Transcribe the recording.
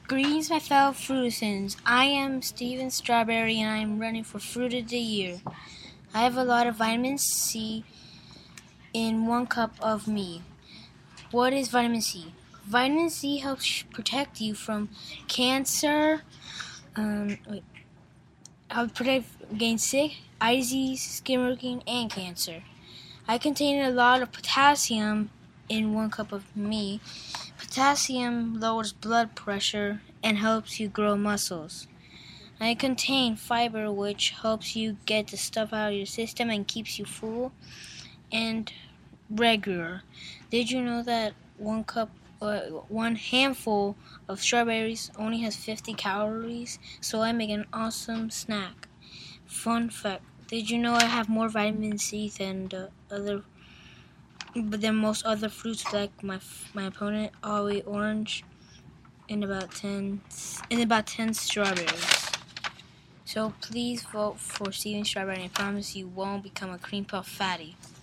Greetings, my fellow fruitizens. I am Steven Strawberry, and I am running for Fruit of the Year. I have a lot of vitamin C in 1 cup of me. What is vitamin C? Vitamin C helps protect you from cancer, helps protect getting sick, eye disease, skin working, and cancer. I contain a lot of potassium in 1 cup of me. Potassium lowers blood pressure and helps you grow muscles. I contain fiber, which helps you get the stuff out of your system and keeps you full and regular. Did you know that 1 handful of strawberries only has 50 calories? So I make an awesome snack. Fun fact: did you know I have more vitamin C than most other fruits, like my opponent, Ollie Orange, and about 10 strawberries. So please vote for Steven Strawberry, and I promise you won't become a cream puff fatty.